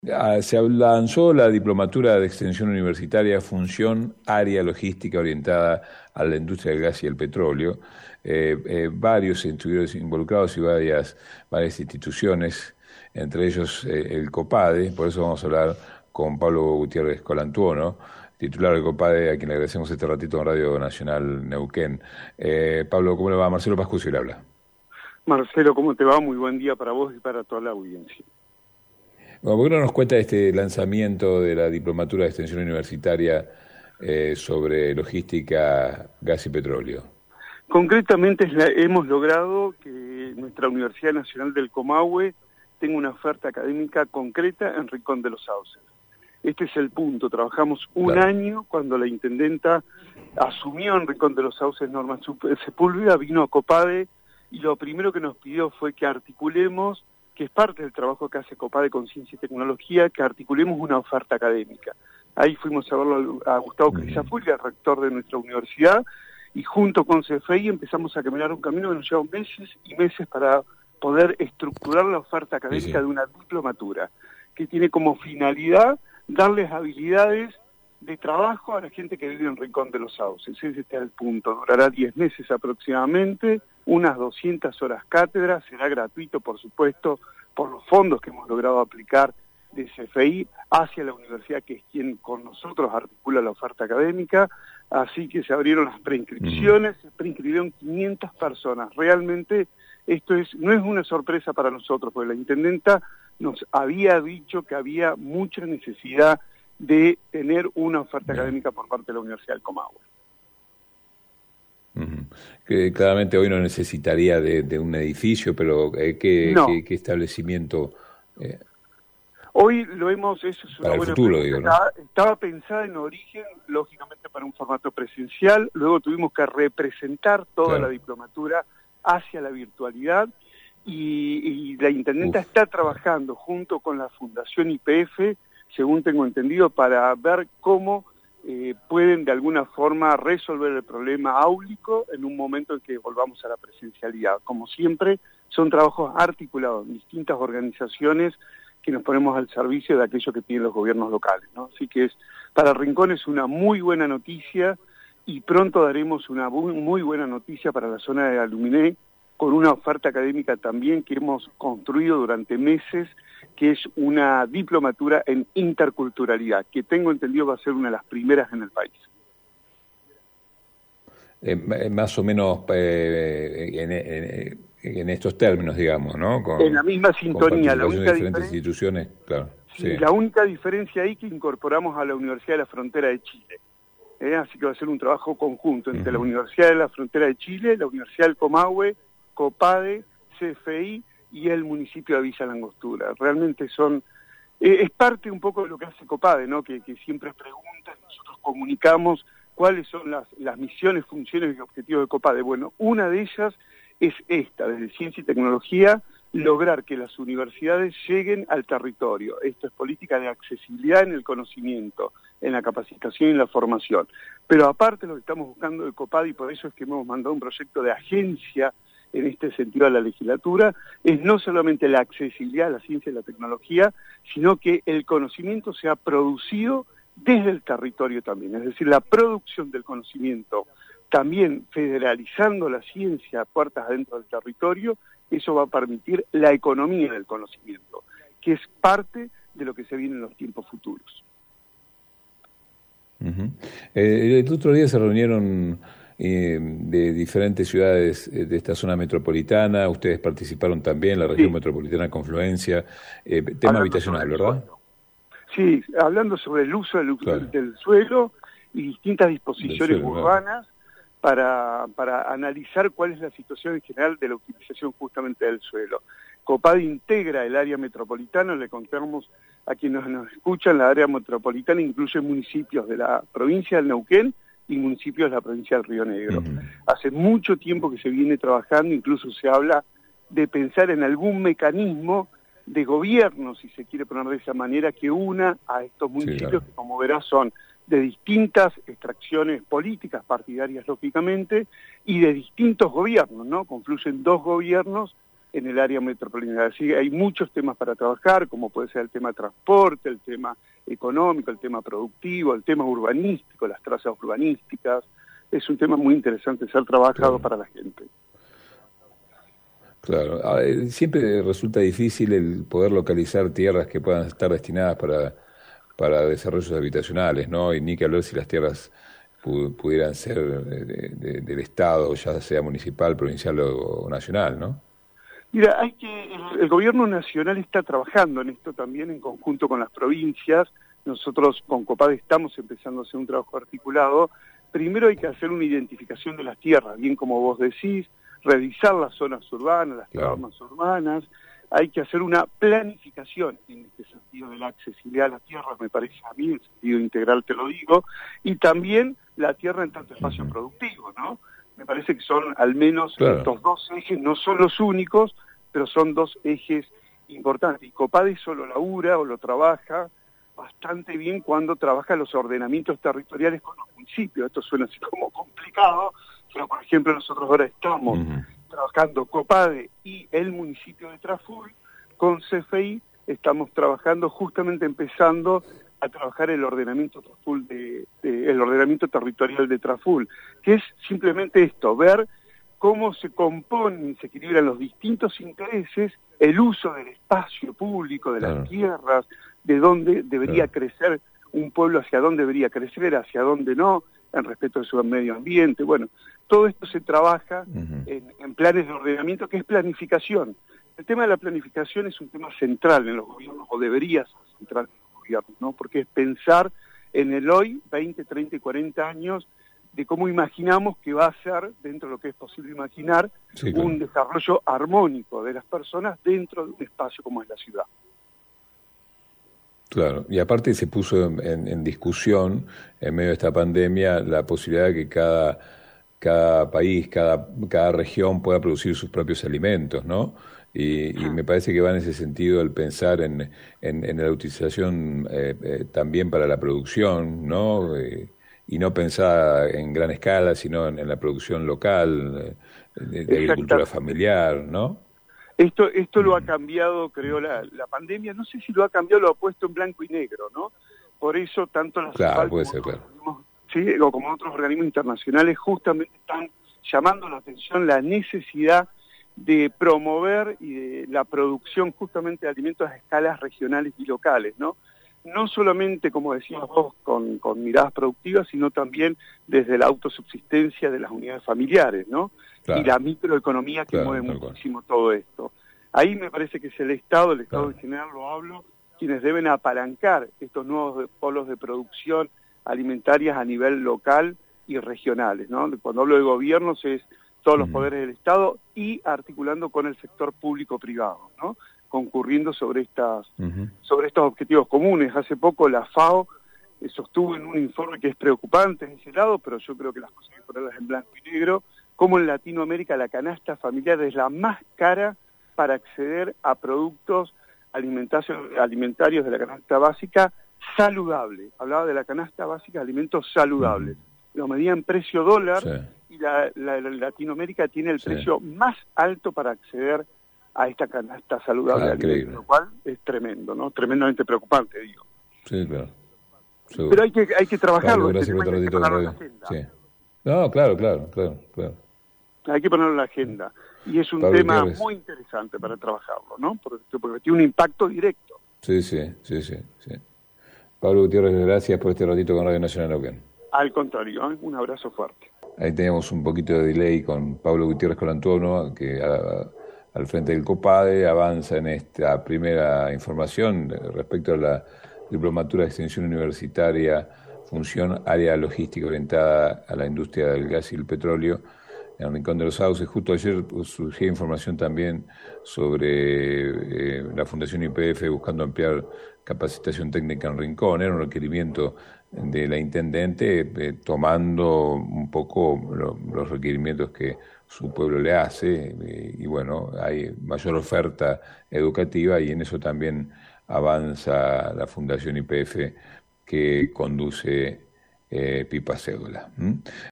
Se lanzó la diplomatura de extensión universitaria Función Área Logística orientada a la industria del gas y el petróleo. Varios estuvieron involucrados y varias instituciones, entre ellos el COPADE. Por eso vamos a hablar con Pablo Gutiérrez Colantuono, titular del COPADE, a quien le agradecemos este ratito en Radio Nacional Neuquén. Pablo, ¿cómo le va? Marcelo Pascucio le habla. Marcelo, ¿cómo te va? Muy buen día para vos y para toda la audiencia. Bueno, ¿por qué no nos cuenta este lanzamiento de la diplomatura de extensión universitaria sobre logística, gas y petróleo? Concretamente hemos logrado que nuestra Universidad Nacional del Comahue tenga una oferta académica concreta en Rincón de los Sauces. Este es el punto. Trabajamos un año cuando la intendenta asumió en Rincón de los Sauces Norma Sepúlveda, vino a COPADE y lo primero que nos pidió fue que articulemos, que es parte del trabajo que hace COPADE con Ciencia y Tecnología, que articulemos una oferta académica. Ahí fuimos a verlo a Gustavo Crisafulli, el rector de nuestra universidad, y junto con CFI empezamos a caminar un camino que nos llevó meses y meses para poder estructurar la oferta académica de una diplomatura, que tiene como finalidad darles habilidades de trabajo a la gente que vive en Rincón de los Sauces. Ese está el punto. Durará 10 meses aproximadamente, unas 200 horas cátedra, será gratuito, por supuesto, por los fondos que hemos logrado aplicar de CFI hacia la universidad, que es quien con nosotros articula la oferta académica. Así que se abrieron las preinscripciones, se preinscribieron 500 personas. Realmente esto no es una sorpresa para nosotros, porque la intendenta nos había dicho que había mucha necesidad de tener una oferta académica por parte de la Universidad del Comahue. Que claramente hoy no necesitaría de un edificio, pero ¿qué establecimiento? Hoy lo hemos, eso es una para el buena futuro, pregunta. Digo, ¿no? Estaba pensada en origen, lógicamente para un formato presencial, luego tuvimos que representar toda la diplomatura hacia la virtualidad y la intendenta está trabajando junto con la Fundación YPF, según tengo entendido, para ver cómo pueden de alguna forma resolver el problema áulico en un momento en que volvamos a la presencialidad. Como siempre, son trabajos articulados en distintas organizaciones que nos ponemos al servicio de aquello que piden los gobiernos locales, ¿no? Así que para Rincón es una muy buena noticia y pronto daremos una muy buena noticia para la zona de Aluminé, con una oferta académica también que hemos construido durante meses, que es una diplomatura en interculturalidad, que tengo entendido va a ser una de las primeras en el país. Más o menos en estos términos, digamos, ¿no? En la misma sintonía, la única diferentes instituciones, claro. Sí, la única diferencia ahí que incorporamos a la Universidad de la Frontera de Chile. Así que va a ser un trabajo conjunto entre la Universidad de la Frontera de Chile, la Universidad del Comahue, COPADE, CFI y el municipio de Villa Langostura. Realmente es parte un poco de lo que hace COPADE, ¿no? Que siempre preguntan, nosotros comunicamos cuáles son las misiones, funciones y objetivos de COPADE. Bueno, una de ellas es esta, desde Ciencia y Tecnología, lograr que las universidades lleguen al territorio. Esto es política de accesibilidad en el conocimiento, en la capacitación y en la formación. Pero aparte lo que estamos buscando de COPADE, y por eso es que hemos mandado un proyecto de agencia en este sentido a la legislatura, es no solamente la accesibilidad a la ciencia y la tecnología, sino que el conocimiento sea producido desde el territorio también, es decir, la producción del conocimiento, también federalizando la ciencia a puertas adentro del territorio. Eso va a permitir la economía del conocimiento, que es parte de lo que se viene en los tiempos futuros. El otro día se reunieron de diferentes ciudades de esta zona metropolitana, ustedes participaron también, la región metropolitana Confluencia, tema habitacional, ¿verdad? Sí, hablando sobre el uso del suelo y distintas disposiciones urbanas para analizar cuál es la situación en general de la utilización justamente del suelo. COPADE integra el área metropolitana, le contamos a quienes nos escuchan, la área metropolitana incluye municipios de la provincia del Neuquén y municipios de la provincia del Río Negro. Hace mucho tiempo que se viene trabajando, incluso se habla de pensar en algún mecanismo de gobierno, si se quiere poner de esa manera, que una a estos municipios que, como verás, son de distintas extracciones políticas, partidarias lógicamente, y de distintos gobiernos, ¿no? Confluyen dos gobiernos en el área metropolitana. Así que hay muchos temas para trabajar, como puede ser el tema transporte, el tema económico, el tema productivo, el tema urbanístico, las trazas urbanísticas. Es un tema muy interesante ser trabajado para la gente. Claro, siempre resulta difícil el poder localizar tierras que puedan estar destinadas para desarrollos habitacionales, ¿no? Y ni que hablar si las tierras pudieran ser del Estado, ya sea municipal, provincial o nacional, ¿no? Mira, el gobierno nacional está trabajando en esto también en conjunto con las provincias. Nosotros con COPADE estamos empezando a hacer un trabajo articulado. Primero hay que hacer una identificación de las tierras, bien como vos decís, revisar las zonas urbanas, las tramas urbanas. Hay que hacer una planificación en este sentido de la accesibilidad a las tierras, me parece a mí, en sentido integral te lo digo, y también la tierra en tanto espacio productivo, ¿no? Me parece que son al menos estos dos ejes, no son los únicos, pero son dos ejes importantes. Y COPADE eso lo labura o lo trabaja bastante bien cuando trabaja los ordenamientos territoriales con los municipios. Esto suena así como complicado, pero por ejemplo nosotros ahora estamos trabajando COPADE y el municipio de Traful, con CFI estamos trabajando, justamente empezando a trabajar el ordenamiento Traful el ordenamiento territorial de Traful, que es simplemente esto, ver cómo se componen y se equilibran los distintos intereses, el uso del espacio público, de las tierras, de dónde debería crecer un pueblo, hacia dónde debería crecer, hacia dónde no, en respeto de su medio ambiente. Bueno, todo esto se trabaja en planes de ordenamiento, que es planificación. El tema de la planificación es un tema central en los gobiernos, o debería ser central en los gobiernos, ¿no? Porque es pensar en el hoy, 20, 30 y 40 años, de cómo imaginamos que va a ser, dentro de lo que es posible imaginar, un desarrollo armónico de las personas dentro de un espacio como es la ciudad. Claro, y aparte se puso en discusión, en medio de esta pandemia, la posibilidad de que cada país, cada región pueda producir sus propios alimentos, ¿no? Y me parece que va en ese sentido el pensar en la utilización también para la producción, ¿no? Y no pensar en gran escala, sino en la producción local, de agricultura familiar, ¿no? Esto lo ha cambiado, creo, la pandemia. No sé si lo ha cambiado, lo ha puesto en blanco y negro, ¿no? Por eso tanto la CEPAL como otros organismos internacionales justamente están llamando la atención la necesidad de promover y de la producción justamente de alimentos a escalas regionales y locales, ¿no? No solamente, como decías vos, con miradas productivas, sino también desde la autosubsistencia de las unidades familiares, ¿no? Y la microeconomía que mueve muchísimo todo esto. Ahí me parece que es el Estado en general lo hablo, quienes deben apalancar estos nuevos polos de producción alimentarias a nivel local y regionales, ¿no? Cuando hablo de gobiernos es todos los poderes del Estado y articulando con el sector público-privado, ¿no? Concurriendo sobre estos objetivos comunes. Hace poco la FAO sostuvo en un informe que es preocupante en ese lado, pero yo creo que las cosas hay que ponerlas en blanco y negro, como en Latinoamérica la canasta familiar es la más cara para acceder a productos alimentarios de la canasta básica saludable. Hablaba de la canasta básica de alimentos saludables. Lo medía en precio dólar y la Latinoamérica tiene el precio más alto para acceder a esta canasta saludable, lo cual es tremendo, ¿no? Tremendamente preocupante, digo. Sí, claro. Pero hay que trabajarlo. Pablo, gracias por este ratito de radio. No, claro. Hay que ponerlo en la agenda. Y es un tema muy interesante para trabajarlo, ¿no? Porque tiene un impacto directo. Sí. Pablo Gutiérrez, gracias por este ratito con Radio Nacional Neuquén. Al contrario, un abrazo fuerte. Ahí teníamos un poquito de delay con Pablo Gutiérrez Colantuono, que al frente del COPADE avanza en esta primera información respecto a la diplomatura de extensión universitaria, función área logística orientada a la industria del gas y el petróleo, en el Rincón de los Sauces. Justo ayer surgía información también sobre la Fundación YPF buscando ampliar capacitación técnica en Rincón. Era un requerimiento de la intendente, tomando un poco los requerimientos que su pueblo le hace, y bueno, hay mayor oferta educativa y en eso también avanza la Fundación YPF que conduce Pipa Cédula.